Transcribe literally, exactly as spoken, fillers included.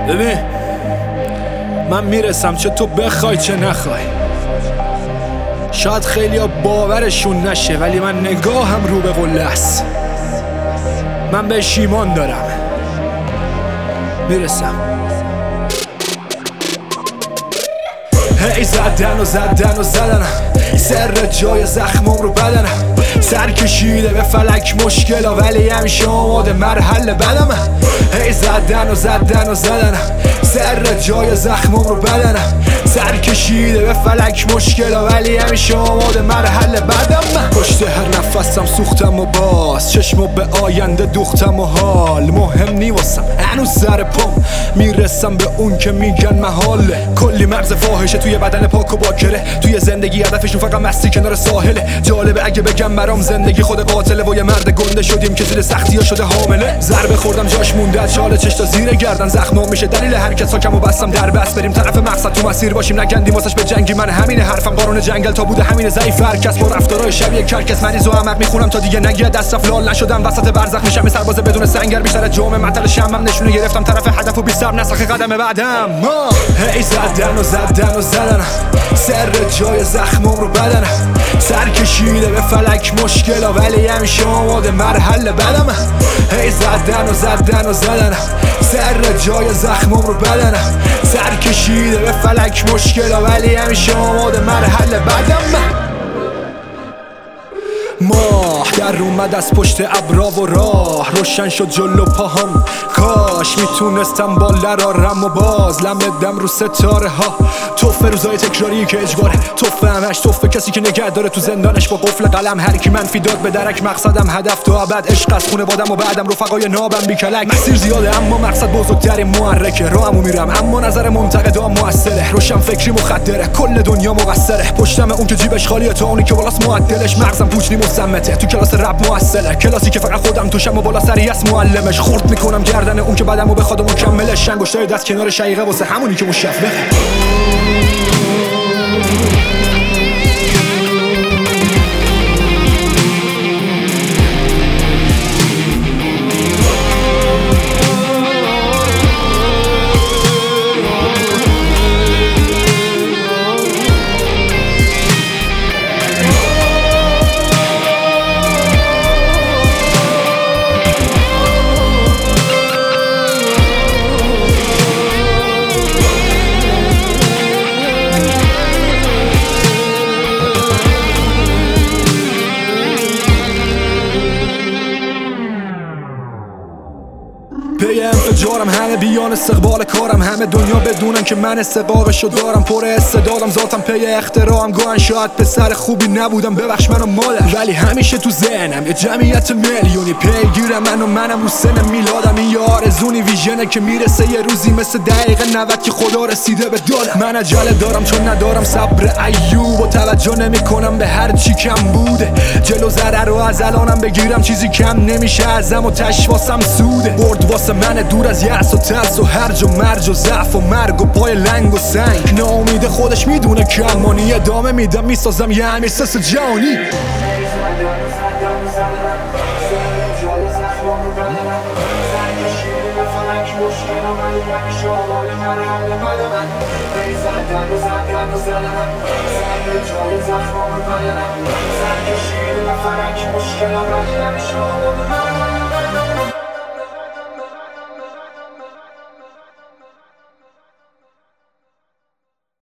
ببین من میرسم چه تو بخوای چه نخوای. شاید خیلی ها باورشون نشه ولی من نگاهم رو به قله است. من بهش ایمان دارم. میرسم. هی زدن و زدن و زدنم، سر جای زخمم رو بدنم، سر کشیده به فلک مشکلا ولی همیشه آماده مرحله بدم. هی زدن و زدن و زدنم، سر جای زخمم رو بدنم، سر کشیده به فلک مشکلا ولی همیشه آماده مرحله بدم. پشت هر نفسم سوختم و باز چشمو به آینده دوختم و حال مهم نیواسم هنوز سر پام. میرسم به اون که میگن محاله. کلی مغز فاحشه توی بدن پاک و باکره. توی زندگی هدفشون فقط مستی کنار ساحله. جالبه اگه بگم برام زندگی خود قاتله و یه مرد گنده شدیم که زیر سختی ها شده حامله. ضربه خوردم جاش مونده از چاله چش تا زیر گردن. زخمام میشه دلیل حرکت ساکم و بستم در بس. بریم طرف مقصد تو مسیر باشیم نگندیم واسش به جنگی. من همینه حرفم قانون جنگل تا بوده همینه. ضعیف هر کس با رفتارهای شبیه کرکس. مریض و احمق میخونم تا دیگه نگیه دست افلال نشدم. وسط برزخ میشم سرباز بدون سنگر. بیشتر جام مطل شمم نشونه گرفتم طرف هدف و بی صبر نسخ قدم بعدم. هی زدن و زدن و زدنم، سر جای زخمم رو بدنم، سر کشیده به فلک مشکلا ولی همیشه آماده مرحله بدم. هی زدن و زدن و زدنم، سر جای زخمم رو بدنم، سر کشیده به فلک مشکلا ولی همیشه آماده مرحله بدم. ماه در اومد از پشت ابرا و راه روشن شد جلو پاهم. کاش میتونستم با لرارم و باز لمدم رو ستاره ها. توفه روزای تکراری که اجباره، توفه همش توفه کسی که نگه داره تو زندانش با قفل قلم. هر کی منفی داد به درک مقصدم هدف تا ابد. عشق از خونه بادم و بعدم رفقای نابم بی کلک. مسیر زیاده اما مقصد بزرگتر محرکه. راهمو میرم اما نظر منتقدام موثره. روشن فکری مخدره کل دنیا مقصره. پشتم اون که جیبش خالیه تا اونی که بالاست معدلش. مغزم پوچنی مصمته تو کلاس رپ موثله. کلاسی که فقط خودم توشم و بالا سری است معلمش. خورد میکنم گردن اون که بعدمو بخواد و مکملش. انگشتای دست کنار شقیقه واسه همونی که مشفقه. پی انفجارم همه بیان استقبال کارم. همه دنیا بدونن که من استقاقشو دارم. پر استعدادم ذاتم پی اختراعم. گاهن شاید پسر خوبی نبودم ببخش منو مادر ولی همیشه تو ذهنم یه جمعیت میلیونی پیگیرم من و منم رو سن میلادم. این یه آرزونی ویژنه که میرسه یه روزی مثل دقیقه نود که خدا رسیده به دادم. من عجله دارم چون ندارم صبر ایوب و توجه نمی کنم به هر چی کم بوده. جلو ضرر رو از الانم بگیرم چیزی کم نمیشه ازم و تشواسم سوده. برد واسه من دور از یأس و ترس و هرج و مرج و ضعف و مرگ و پای لنگ و سنگ. ناامید خودش میدونه کمانی ادامه میدم میسازم یه همیسس جهانی. Zachmą wypadanem, zachmą wypadanem, zachmą wypadanem,